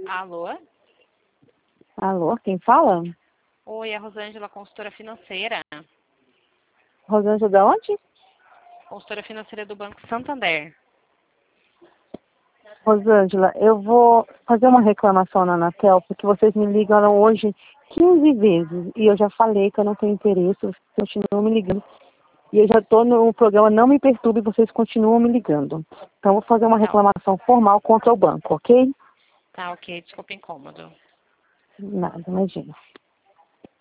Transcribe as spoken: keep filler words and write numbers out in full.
Alô? Alô, quem fala? Oi, é a Rosângela, consultora financeira. Rosângela de onde? Consultora financeira do Banco Santander. Rosângela, eu vou fazer uma reclamação na Anatel, porque vocês me ligaram hoje quinze vezes e eu já falei que eu não tenho interesse, vocês continuam me ligando. E eu já estou no programa Não Me Perturbe e vocês continuam me ligando. Então, eu vou fazer uma Tá, reclamação formal contra o banco, ok? tá ok, desculpa o incômodo. Nada, imagina.